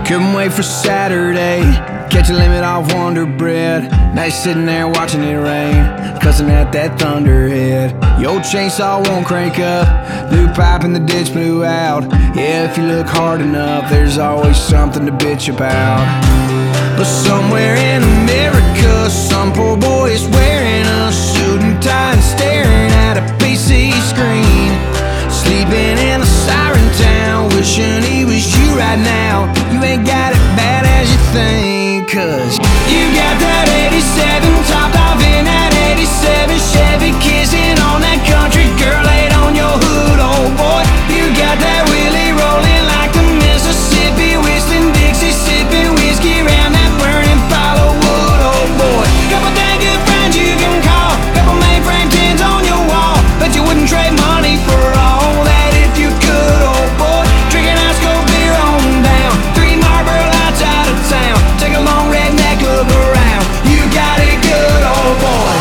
Couldn't wait for Saturday, catch a limit off Wonder Bread. Now you're sitting there watching it rain, cussing at that thunderhead. Your old chainsaw won't crank up, new pipe in the ditch blew out. Yeah, if you look hard enough, there's always something to bitch about. But somewhere in America, some poor boy is wearing a suit and tie and staring at a PC screen, sleeping in a siren town, wishing he was you right now. You ain't got it bad as you think, cause you got that 87 topped off in that 87 Chevy, kissing on that country girl laid on your hood, oh boy. You got that wheelie rolling like the Mississippi, whistling Dixie, sipping whiskey around that burning pile of wood, oh boy. Couple dang good friends you can call, couple mainframe tins on your wall, but you wouldn't trade money for all that if you could, oh boy. Drinking ice cold beer on down, 3 Marlboro Lights out of town, take a long redneck look around. You got it good, oh boy.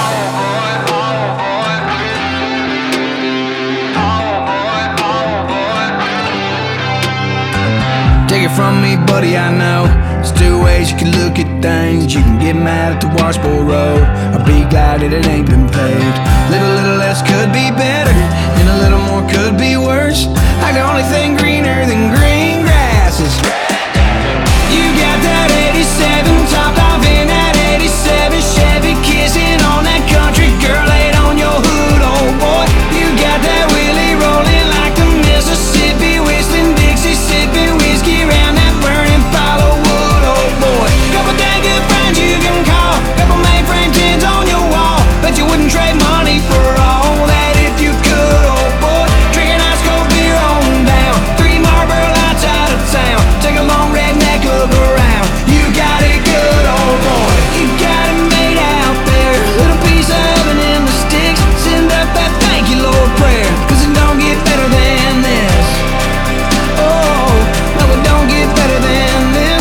Take it from me, buddy, I know there's 2 ways you can look at things. You can get mad at the washboard road, or be glad that it ain't been paved. Little less could be better, and a little more could be worse. Like the only thing greener than green grass is you got that 87 topped off in that 87 Chevy, kissing on that country girl laid on your hood, oh boy. You got that wheelie rolling like the Mississippi, whistling Dixie, sipping whiskey around that burning pile of wood, oh boy. Couple dang good friends you can call, couple mainframe tins on your wall, but you wouldn't trade money for all that if you could, oh boy. Drinking ice cold beer on down, 3 Marlboro Lights out of town, take a long redneck look around. You got it good, oh boy. You got it made out there, little piece of heaven in the sticks. Send up that thank you Lord prayer, cause it don't get better than this. Oh, no, it don't get better than this.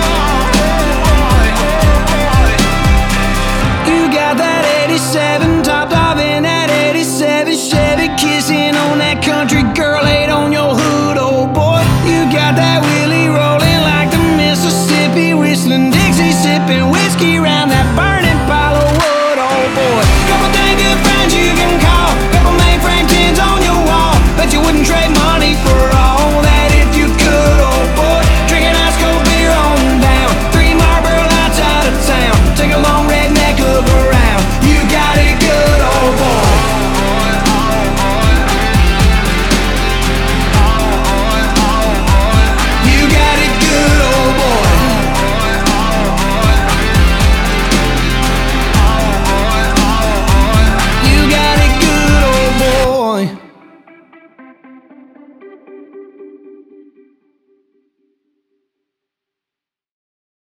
You got that 87 topped off in that 87 Chevy, kissing on that country girl laid on your hood, oh boy. You got that wheelie rolling like the Mississippi, whistling Dixie, sipping whiskey round